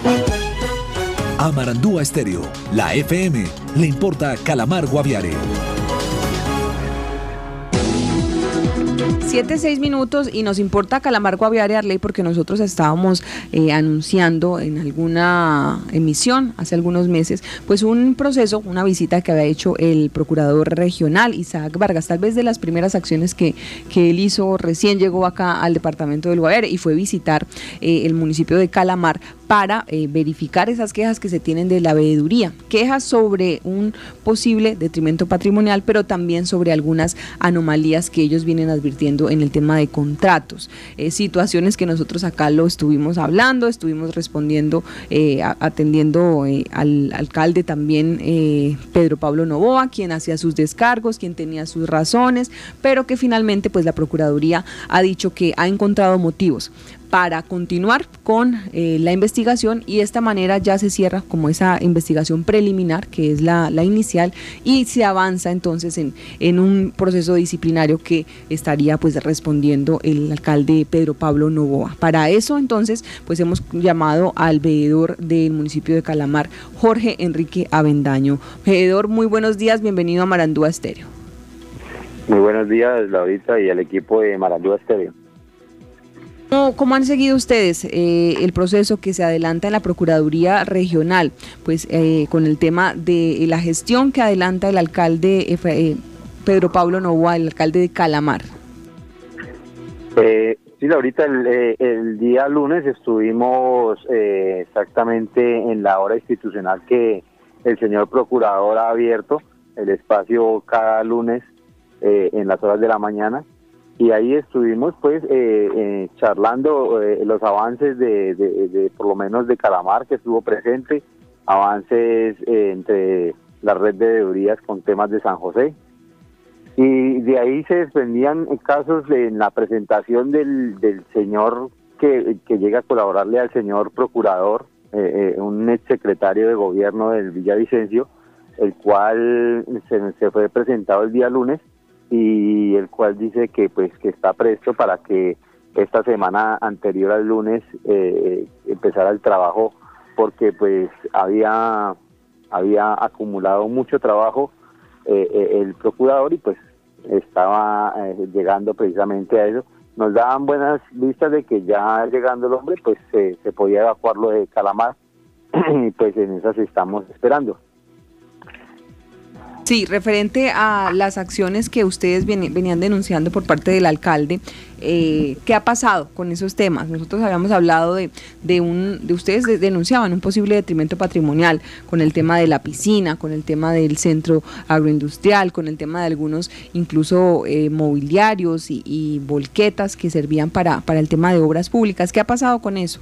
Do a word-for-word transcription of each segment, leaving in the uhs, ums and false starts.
A Marandúa Estéreo, la F M, le importa Calamar Guaviare. Siete, seis minutos y nos importa Calamar Guaviare, Arley, porque nosotros estábamos eh, anunciando en alguna emisión hace algunos meses, pues un proceso, una visita que había hecho el procurador regional Isaac Vargas, tal vez de las primeras acciones que, que él hizo, recién llegó acá al departamento del Guaviare y fue visitar eh, el municipio de Calamar para eh, verificar esas quejas que se tienen de la veeduría, quejas sobre un posible detrimento patrimonial, pero también sobre algunas anomalías que ellos vienen advirtiendo en el tema de contratos, eh, situaciones que nosotros acá lo estuvimos hablando, estuvimos respondiendo, eh, atendiendo eh, al alcalde también, eh, Pedro Pablo Noboa, quien hacía sus descargos, quien tenía sus razones, pero que finalmente pues la Procuraduría ha dicho que ha encontrado motivos para continuar con eh, la investigación y de esta manera ya se cierra como esa investigación preliminar que es la, la inicial y se avanza entonces en, en un proceso disciplinario que estaría pues respondiendo el alcalde Pedro Pablo Noboa. Para eso entonces pues hemos llamado al veedor del municipio de Calamar, Jorge Enrique Avendaño. Veedor, muy buenos días, bienvenido a Marandúa Estéreo. Muy buenos días, Laurita, y al equipo de Marandúa Estéreo. ¿Cómo, ¿Cómo han seguido ustedes eh, el proceso que se adelanta en la Procuraduría Regional? Pues eh, con el tema de la gestión que adelanta el alcalde eh, Pedro Pablo Noboa, el alcalde de Calamar. Eh, sí, Laurita, el, eh, el día lunes estuvimos eh, exactamente en la hora institucional que el señor procurador ha abierto, el espacio cada lunes eh, en las horas de la mañana. Y ahí estuvimos pues eh, eh, charlando eh, los avances de, de, de por lo menos de Calamar, que estuvo presente, avances eh, entre la red de veedurías con temas de San José, y de ahí se desprendían casos de, en la presentación del, del señor que, que llega a colaborarle al señor procurador, eh, eh, un ex secretario de gobierno del Villavicencio, el cual se, se fue presentado el día lunes, y el cual dice que pues que está presto para que esta semana anterior al lunes eh, empezara el trabajo, porque pues había había acumulado mucho trabajo eh, eh, el procurador y pues estaba eh, llegando precisamente a eso. Nos daban buenas vistas de que ya llegando el hombre pues eh, se podía evacuarlo de Calamar y pues en esas estamos esperando. Sí, referente a las acciones que ustedes venían denunciando por parte del alcalde, eh, ¿qué ha pasado con esos temas? Nosotros habíamos hablado de, de un, de ustedes denunciaban un posible detrimento patrimonial con el tema de la piscina, con el tema del centro agroindustrial, con el tema de algunos incluso eh, mobiliarios y, y volquetas que servían para, para el tema de obras públicas. ¿Qué ha pasado con eso?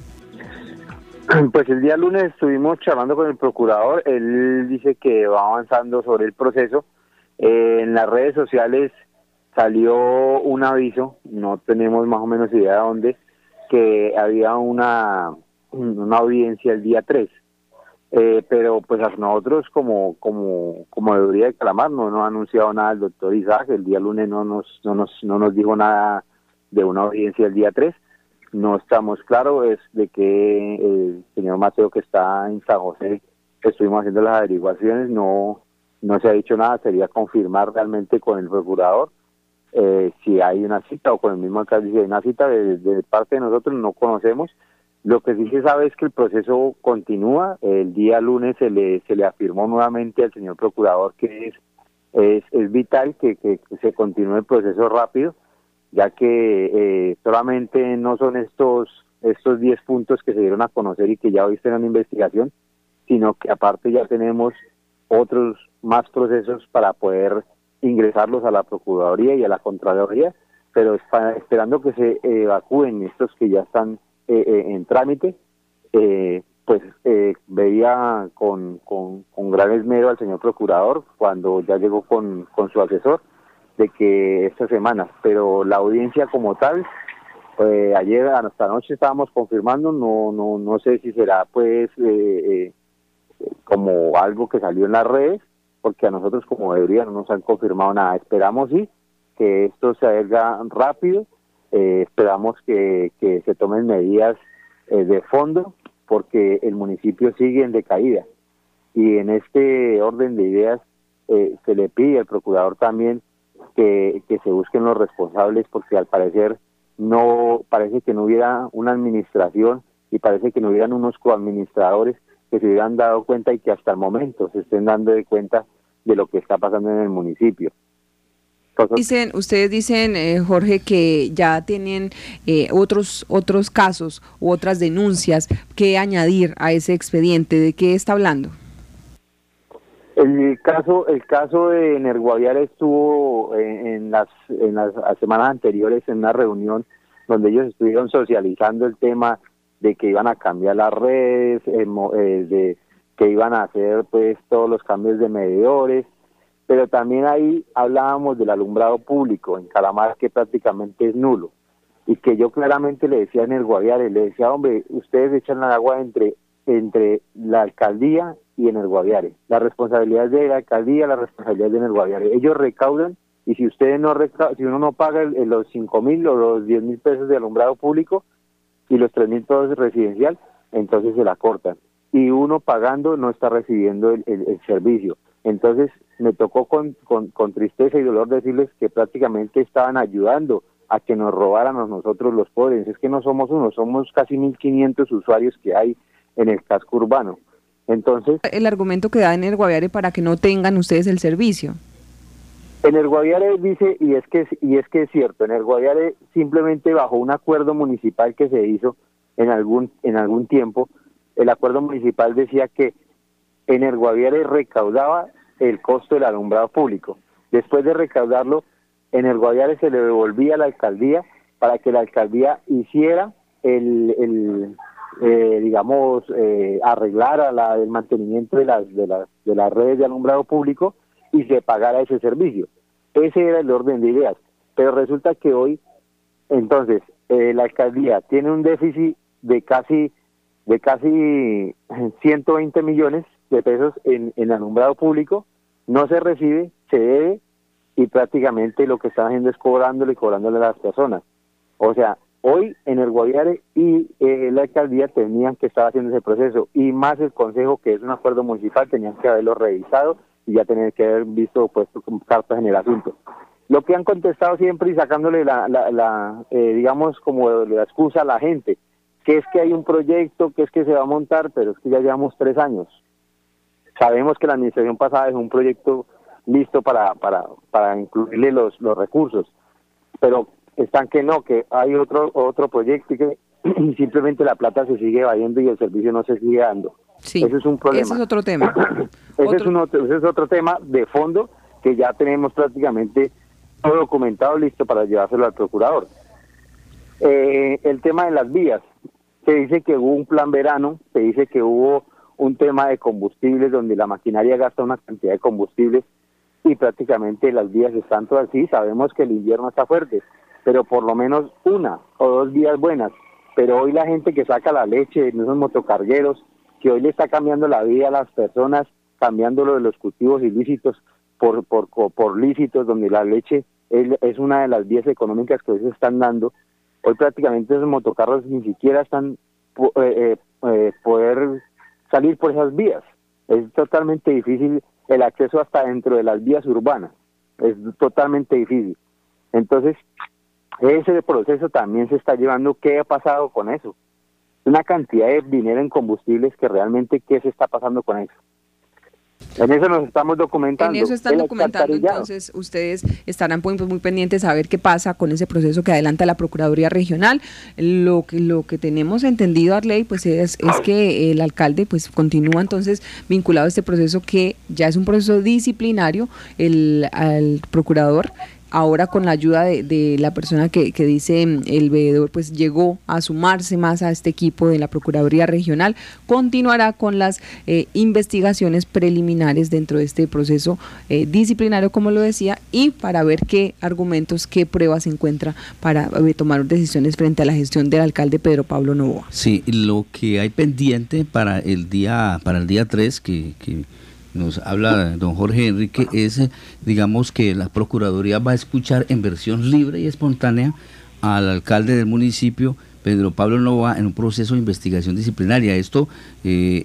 Pues el día lunes estuvimos charlando con el procurador, él dice que va avanzando sobre el proceso. Eh, en las redes sociales salió un aviso, no tenemos más o menos idea de dónde, que había una, una audiencia el día tres. Eh, pero pues a nosotros como como como veeduría de Calamar no nos ha anunciado nada el doctor Isaac, el día lunes no nos, no nos, no nos dijo nada de una audiencia el día tres. No estamos claros es de que el señor Mateo, que está en San José, estuvimos haciendo las averiguaciones, no no se ha dicho nada, sería confirmar realmente con el procurador eh, si hay una cita, o con el mismo alcalde si hay una cita. De, de parte de nosotros no conocemos. Lo que sí se sabe es que el proceso continúa. El día lunes se le se le afirmó nuevamente al señor procurador que es es, es vital que, que, que se continúe el proceso rápido, ya que eh, solamente no son estos estos diez puntos que se dieron a conocer y que ya hoy están en investigación, sino que aparte ya tenemos otros más procesos para poder ingresarlos a la Procuraduría y a la Contraloría, pero está esperando que se evacúen estos que ya están eh, eh, en trámite. Eh, pues eh, veía con, con, con gran esmero al señor procurador cuando ya llegó con, con su asesor, de que esta semana, pero la audiencia como tal, eh, ayer hasta anoche estábamos confirmando, no no no sé si será pues eh, eh, como algo que salió en las redes, porque a nosotros como veeduría no nos han confirmado nada. Esperamos sí que esto se haga rápido, eh, esperamos que, que se tomen medidas eh, de fondo porque el municipio sigue en decaída. Y en este orden de ideas eh, se le pide al procurador también que, que se busquen los responsables, porque al parecer no parece que no hubiera una administración y parece que no hubieran unos coadministradores que se hubieran dado cuenta y que hasta el momento se estén dando de cuenta de lo que está pasando en el municipio. Entonces, dicen, ustedes dicen, eh, Jorge, que ya tienen eh, otros otros casos u otras denuncias que añadir a ese expediente. ¿De qué está hablando? El caso el caso de Energuaviare estuvo en, en las en las semanas anteriores en una reunión donde ellos estuvieron socializando el tema de que iban a cambiar las redes, eh, eh, de que iban a hacer pues todos los cambios de medidores, pero también ahí hablábamos del alumbrado público en Calamar, que prácticamente es nulo, y que yo claramente le decía a Energuaviare, le decía, hombre, ustedes echan el agua entre entre la alcaldía y Energuaviare. La responsabilidad es de la alcaldía, la responsabilidad es de Energuaviare. Ellos recaudan, y si ustedes no reca si uno no paga el, el, los cinco mil o los diez mil pesos de alumbrado público y los tres mil pesos residencial, entonces se la cortan. Y uno pagando no está recibiendo el, el, el servicio. Entonces me tocó con, con, con tristeza y dolor decirles que prácticamente estaban ayudando a que nos robaran a nosotros los pobres. Es que no somos uno, somos casi mil quinientos usuarios que hay en el casco urbano. Entonces, el argumento que da Energuaviare para que no tengan ustedes el servicio. Energuaviare dice, y es que y es que es cierto, Energuaviare simplemente bajo un acuerdo municipal que se hizo en algún en algún tiempo, el acuerdo municipal decía que Energuaviare recaudaba el costo del alumbrado público. Después de recaudarlo, Energuaviare se le devolvía a la alcaldía para que la alcaldía hiciera el, el eh, digamos, eh, arreglara la, el mantenimiento de las, de, las, de las redes de alumbrado público y se pagara ese servicio. Ese era el orden de ideas. Pero resulta que hoy, entonces, eh, la alcaldía tiene un déficit de casi de casi ciento veinte millones de pesos en, en alumbrado público, no se recibe, se debe, y prácticamente lo que están haciendo es cobrándole y cobrándole a las personas. O sea, hoy Energuaviare y eh, la alcaldía tenían que estar haciendo ese proceso, y más el consejo, que es un acuerdo municipal, tenían que haberlo revisado y ya tenían que haber visto puesto como cartas en el asunto. Lo que han contestado siempre y sacándole la, la, la eh, digamos, como la excusa a la gente, que es que hay un proyecto, que es que se va a montar, pero es que ya llevamos tres años. Sabemos que la administración pasada dejó un proyecto listo para para para incluirle los los recursos, pero están que no, que hay otro otro proyecto y que simplemente la plata se sigue evadiendo y el servicio no se sigue dando. Sí, ese es un problema. Ese es otro tema. ese, otro... Es un otro, ese es otro tema de fondo que ya tenemos prácticamente todo documentado, listo para llevárselo al procurador. Eh, el tema de las vías, se dice que hubo un plan verano, se dice que hubo un tema de combustibles donde la maquinaria gasta una cantidad de combustibles y prácticamente las vías están todas así. Sabemos que el invierno está fuerte, pero por lo menos una o dos vías buenas. Pero hoy la gente que saca la leche en esos motocargueros, que hoy le está cambiando la vida a las personas, cambiándolo de los cultivos ilícitos por por por lícitos, donde la leche es, es una de las vías económicas que hoy se están dando. Hoy prácticamente esos motocarros ni siquiera están eh, eh, poder salir por esas vías. Es totalmente difícil el acceso hasta dentro de las vías urbanas. Es totalmente difícil. Entonces, ese proceso también se está llevando. ¿Qué ha pasado con eso? Una cantidad de dinero en combustibles que realmente, ¿qué se está pasando con eso? En eso nos estamos documentando. En eso están documentando, entonces ustedes estarán muy, muy pendientes a ver qué pasa con ese proceso que adelanta la Procuraduría Regional. Lo que lo que tenemos entendido, Arley, pues es, es que el alcalde pues continúa entonces vinculado a este proceso, que ya es un proceso disciplinario. El al procurador, ahora con la ayuda de, de la persona que, que dice el veedor, pues llegó a sumarse más a este equipo de la Procuraduría Regional, continuará con las eh, investigaciones preliminares dentro de este proceso eh, disciplinario, como lo decía, y para ver qué argumentos, qué pruebas se encuentra para eh, tomar decisiones frente a la gestión del alcalde Pedro Pablo Novoa. Sí, lo que hay pendiente para el día, para el día tres, que... que nos habla don Jorge Enrique, es, digamos, que la Procuraduría va a escuchar en versión libre y espontánea al alcalde del municipio Pedro Pablo Novoa en un proceso de investigación disciplinaria. Esto eh,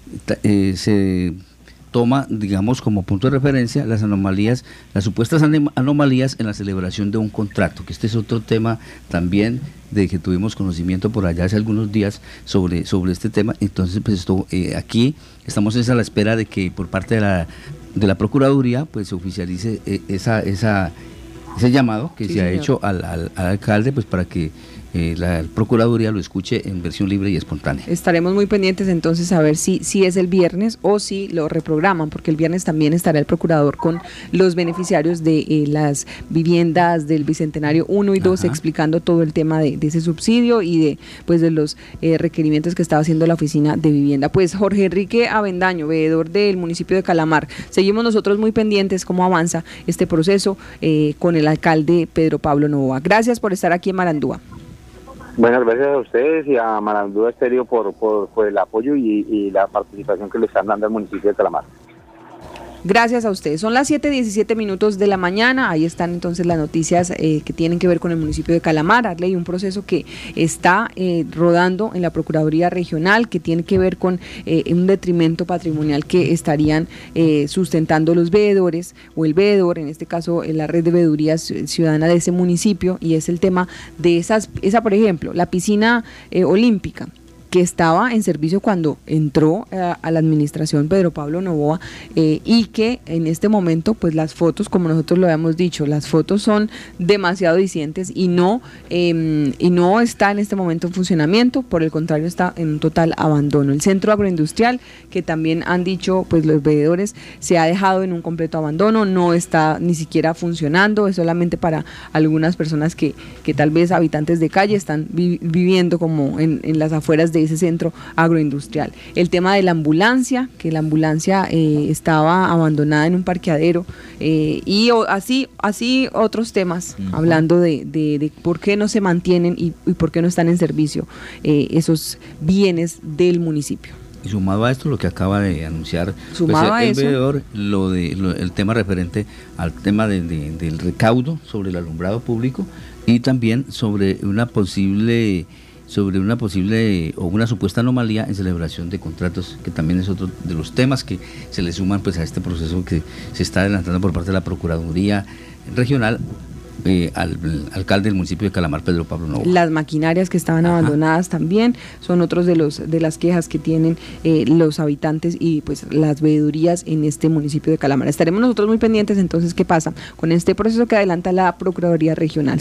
eh, se toma, digamos, como punto de referencia las anomalías, las supuestas anomalías en la celebración de un contrato, que este es otro tema también de que tuvimos conocimiento por allá hace algunos días sobre, sobre este tema. Entonces, pues esto eh, aquí estamos a la espera de que por parte de la, de la Procuraduría pues se oficialice eh, esa, esa, ese llamado que sí, se ha señor. hecho al, al, al alcalde, pues para que Eh, la Procuraduría lo escuche en versión libre y espontánea. Estaremos muy pendientes entonces a ver si, si es el viernes o si lo reprograman, porque el viernes también estará el procurador con los beneficiarios de eh, las viviendas del Bicentenario uno y dos, Ajá. explicando todo el tema de, de ese subsidio y de pues de los eh, requerimientos que estaba haciendo la Oficina de Vivienda. Pues Jorge Enrique Avendaño, veedor del municipio de Calamar, seguimos nosotros muy pendientes cómo avanza este proceso eh, con el alcalde Pedro Pablo Novoa. Gracias por estar aquí en Marandúa. Bueno, gracias a ustedes y a Marandúa Estéreo por, por, por el apoyo y, y la participación que le están dando al municipio de Calamar. Gracias a ustedes. Son las siete diecisiete minutos de la mañana. Ahí están entonces las noticias eh, que tienen que ver con el municipio de Calamar. Arley, un proceso que está eh, rodando en la Procuraduría Regional, que tiene que ver con eh, un detrimento patrimonial que estarían eh, sustentando los veedores o el veedor, en este caso en la red de veedurías ciudadana de ese municipio, y es el tema de esas, esa por ejemplo, la piscina eh, olímpica, que estaba en servicio cuando entró a, a la administración Pedro Pablo Novoa eh, y que en este momento pues las fotos, como nosotros lo habíamos dicho, las fotos son demasiado dicientes y no eh, y no está en este momento en funcionamiento, por el contrario está en un total abandono. El centro agroindustrial, que también han dicho pues los veedores, se ha dejado en un completo abandono, no está ni siquiera funcionando, es solamente para algunas personas que, que tal vez habitantes de calle están vi, viviendo como en, en las afueras de ese centro agroindustrial. El tema de la ambulancia, que la ambulancia eh, estaba abandonada en un parqueadero eh, y o, así así otros temas, uh-huh. hablando de, de, de por qué no se mantienen y, y por qué no están en servicio eh, esos bienes del municipio. Y sumado a esto, lo que acaba de anunciar sumado pues, el, a el eso, veedor, lo de, lo, el tema referente al tema de, de, del recaudo sobre el alumbrado público y también sobre una posible sobre una posible o una supuesta anomalía en celebración de contratos, que también es otro de los temas que se le suman pues a este proceso que se está adelantando por parte de la Procuraduría Regional eh, al, al alcalde del municipio de Calamar, Pedro Pablo Novoa. Las maquinarias que estaban Ajá. abandonadas también son otros de los de las quejas que tienen eh, los habitantes y pues las veedurías en este municipio de Calamar. Estaremos nosotros muy pendientes entonces qué pasa con este proceso que adelanta la Procuraduría Regional.